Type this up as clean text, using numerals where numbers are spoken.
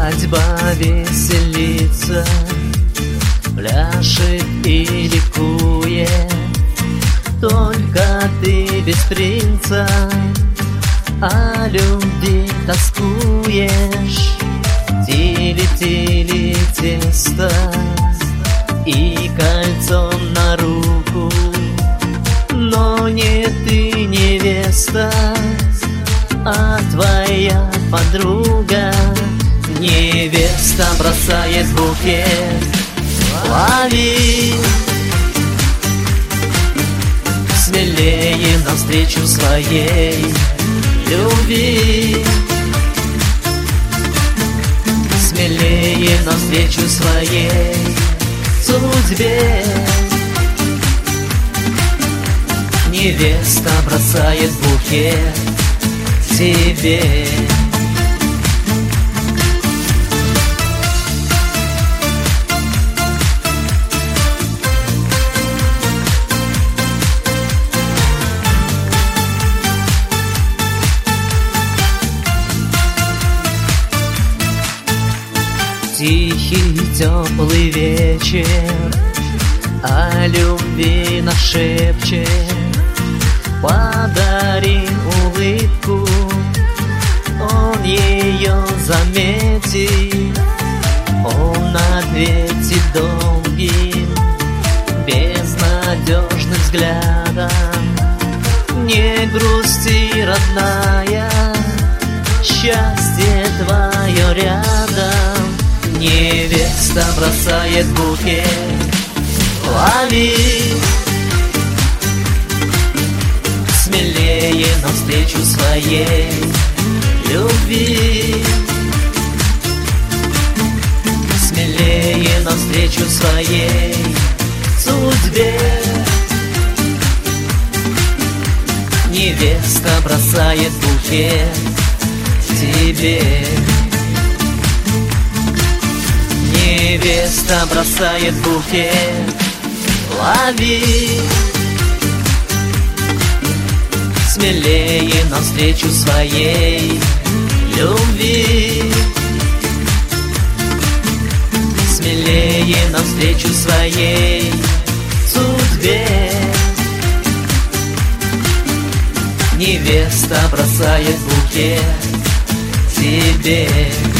Свадьба веселится, пляшет и ликует, только ты без принца о любви тоскуешь. Тили-тили тесто и кольцо на руку, но не ты невеста, а твоя подруга. Невеста бросает букет, лови, смелее навстречу своей любви, смелее навстречу своей судьбе. Невеста бросает букет тебе. Тихий теплый вечер о любви нашепчет. Подари улыбку, он ее заметит, он ответит долгим, безнадежным взглядом. Не грусти, родная, счастье твое рядом. Невеста бросает букет, лови, смелее навстречу своей любви, смелее навстречу своей судьбе. Невеста бросает букет тебе. Невеста бросает букет, лови, смелее навстречу своей любви, смелее навстречу своей судьбе. Невеста бросает букет тебе.